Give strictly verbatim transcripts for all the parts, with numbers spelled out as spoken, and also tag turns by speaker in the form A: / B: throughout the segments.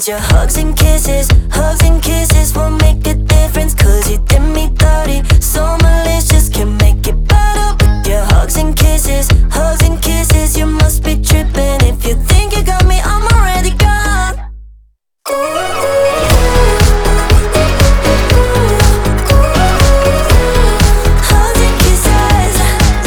A: need your hugs and kisses. Hugs and kisses won't make a difference, cause you did me dirty. So malicious, can make it better with your hugs and kisses. Hugs and kisses, you must be tripping if you think you got me, I'm already gone. Hugs and kisses.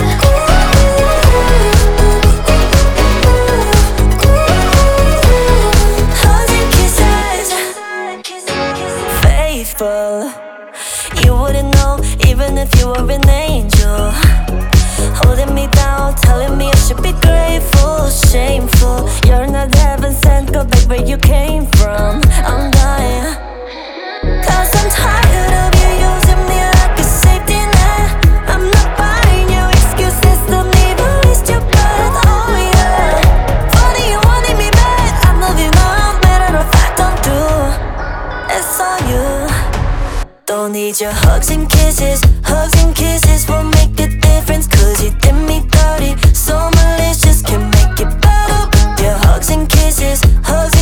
A: Hugs and kisses. Faithful, you wouldn't know even if you were an angel. Holding me down, telling me I should be grateful. Shameful, you're not heaven sent, go back where you came from. I'm dying, cause I'm tired of you using me like a safety net. I'm not buying your excuses, don't even waste your breath. Oh yeah, funny you wanted me back. I love you now, matter of fact I'm through. It's all you. Don't need your hugs and kisses. Hugs and kisses won't make a difference, cause you did me dirty. So malicious, can make it better with your hugs and kisses. Hugs